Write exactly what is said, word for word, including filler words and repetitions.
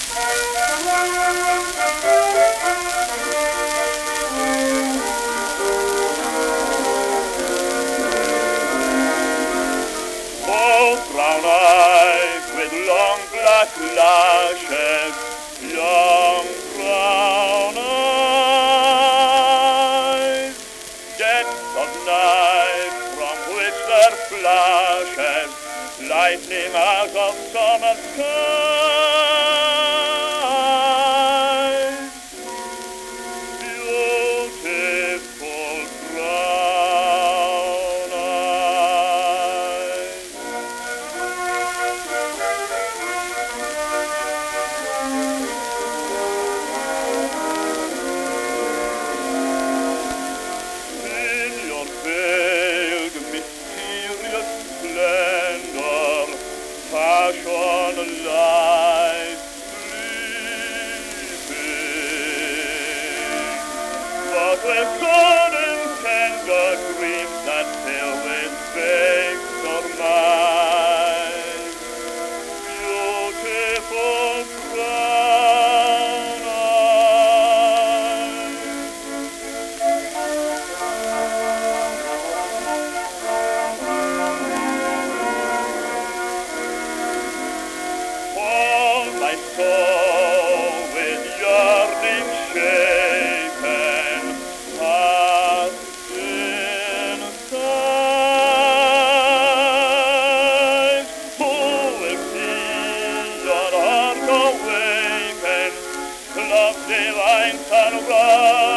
Both brown eyes with long black lashes, young brown eyes, jets of night from which there flashes lightning out of summer skies. Beautiful brown eyes. In your veiled mysterious splendor, passion lies sleeping, but with sudden tender dreams that fill with vague surmise, beautiful brown eyes. All my soul with yearning shaken hath been sighs. Who will see your heart awaken, love divine sunrise?